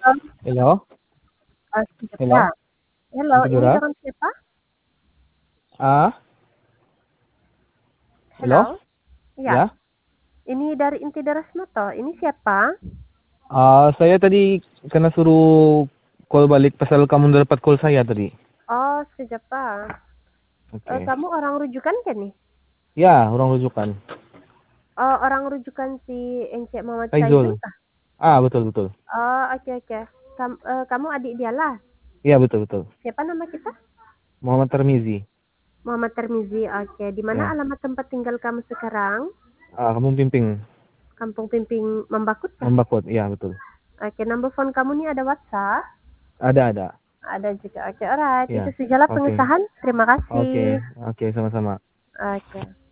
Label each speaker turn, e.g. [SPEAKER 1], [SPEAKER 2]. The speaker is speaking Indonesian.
[SPEAKER 1] Hello?
[SPEAKER 2] Ya.
[SPEAKER 1] Hello?
[SPEAKER 2] Halo,
[SPEAKER 1] Inti
[SPEAKER 2] ini
[SPEAKER 1] Duras?
[SPEAKER 2] dengan siapa?
[SPEAKER 1] Ah, hello?
[SPEAKER 2] Halo? Iya,
[SPEAKER 1] Ya?
[SPEAKER 2] ini dari Inti Darasnoto. Ini siapa?
[SPEAKER 1] Saya tadi kena suruh call balik pasal kamu udah dapat call saya tadi.
[SPEAKER 2] Oh, siapa?
[SPEAKER 1] Oke.
[SPEAKER 2] Kamu orang rujukan kan nih?
[SPEAKER 1] Ya, orang rujukan.
[SPEAKER 2] Oh, orang rujukan si Encik Muhammad Saizul
[SPEAKER 1] Faizul.
[SPEAKER 2] kah?
[SPEAKER 1] Betul betul.
[SPEAKER 2] Oh, oke oke. Kamu adik dia lah.
[SPEAKER 1] Iya, betul betul.
[SPEAKER 2] Siapa nama kita?
[SPEAKER 1] Muhammad Tarmizi.
[SPEAKER 2] Muhammad Termizi. Oke, di mana
[SPEAKER 1] Ya.
[SPEAKER 2] alamat tempat tinggal kamu sekarang?
[SPEAKER 1] Kamu pimping
[SPEAKER 2] Kampung Pimping Membakut kah?
[SPEAKER 1] Membakot. Iya, betul.
[SPEAKER 2] Oke, nomor phone kamu nih ada WhatsApp?
[SPEAKER 1] Ada.
[SPEAKER 2] Ada juga. Oke, alright. Itu
[SPEAKER 1] Ya.
[SPEAKER 2] sajalah
[SPEAKER 1] Oke.
[SPEAKER 2] pengesahan. Terima
[SPEAKER 1] Oke.
[SPEAKER 2] kasih.
[SPEAKER 1] Oke, sama-sama.
[SPEAKER 2] Oke.